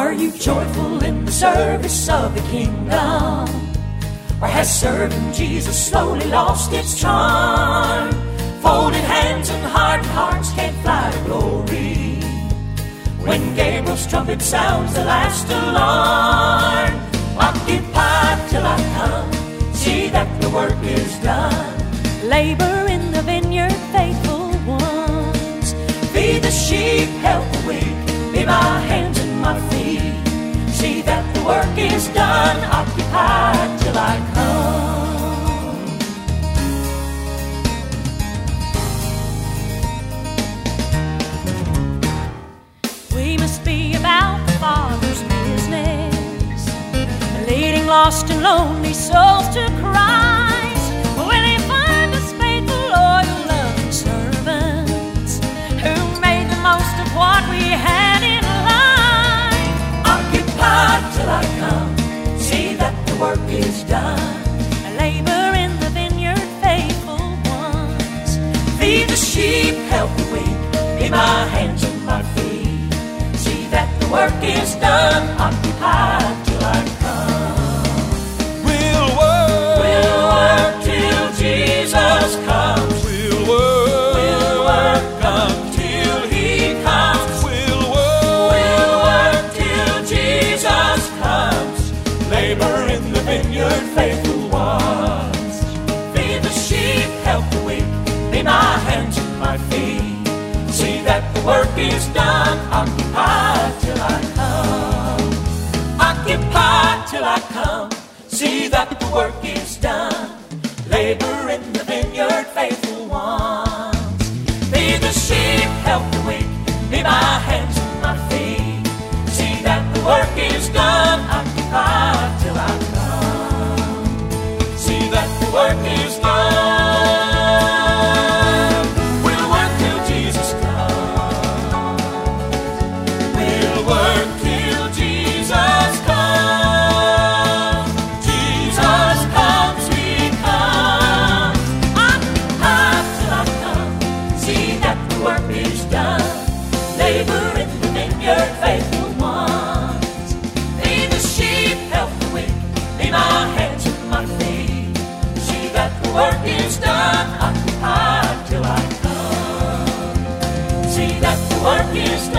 Are you joyful in the service of the kingdom? Or has serving Jesus slowly lost its charm? Folded hands and hardened hearts can't fly to glory when Gabriel's trumpet sounds the last alarm. Occupy till I come, see that the work is done. Labor in the vineyard, faithful ones. Feed the sheep, help the weak, be my hands and my feet. See that the work is done, occupy till I come. We must be about the Father's business, leading lost and lonely souls to Christ. Will He find us faithful, loyal, loving servants who made the most of what we had in life? Occupy till I come, see that the work is done. Labor in the vineyard, faithful ones. Feed the sheep, help the weak, be my hands and my feet. See that the work is done, occupy till I come. We'll work till Jesus comes. We'll work until He comes. We'll work till Jesus comes. Labor in the vineyard, faithful ones. Feed the sheep, help the weak, be my hands and my feet. See that the work is done, occupy till I come. Occupy till I come, see that the work is done. Labor in the vineyard, faithful ones. Feed the sheep, help the weak, be my hands and my feet. See that the work is done, occupy till I come. See that the work is done. We'll work till Jesus comes. We'll work till Jesus comes. Jesus comes, He comes. Occupy till I come, see that the work is done. Labor in the vineyard, faithful ones. Feed the sheep, help the weak, be my hands and my feet. See that the work is done, occupy till I come. See that the work is done.